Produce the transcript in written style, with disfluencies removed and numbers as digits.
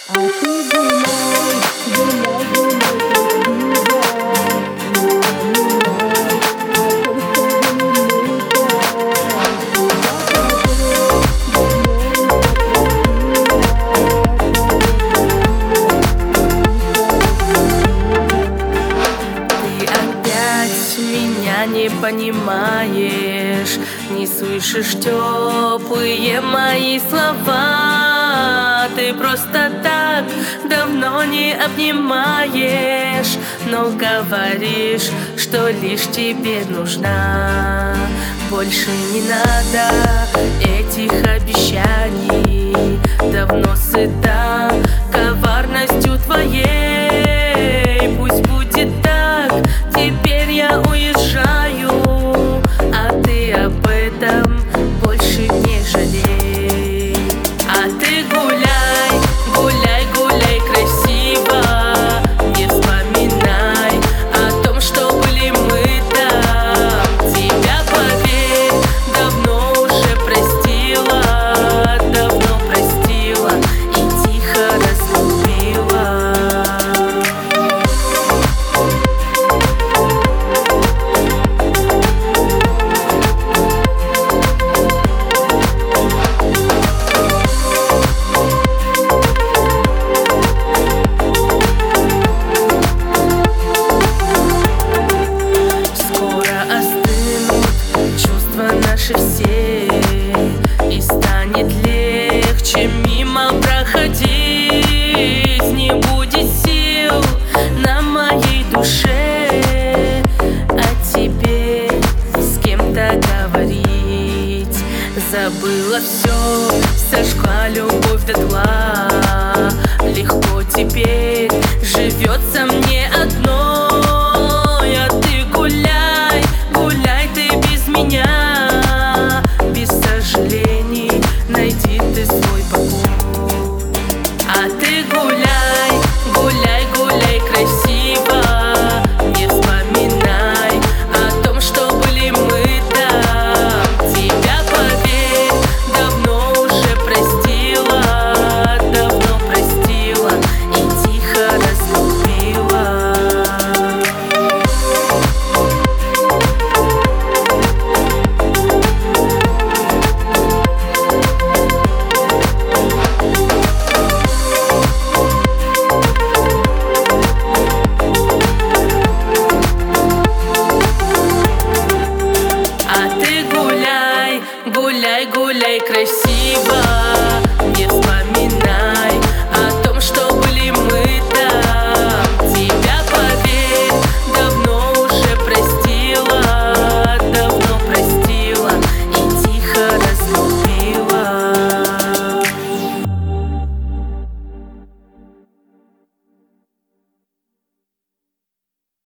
А ты гуляй, гуляй, гуляй красиво, не вспоминай о том, что были Ты опять меня не понимаешь, не слышишь теплые мои слова. Ты просто так давно не обнимаешь, но говоришь, что лишь тебе нужна. Больше не надо этих обещаний, давно сыта коварностью твоей. Пусть будет так, теперь я уезжаю, а ты об этом больше не жалей. А ты гуляй, гуляй, гуляй красиво, не вспоминай о том, что были мы там. Тебя, поверь, давно уже простила, давно простила и тихо разлюбила. Наши все, и станет легче мимо проходить.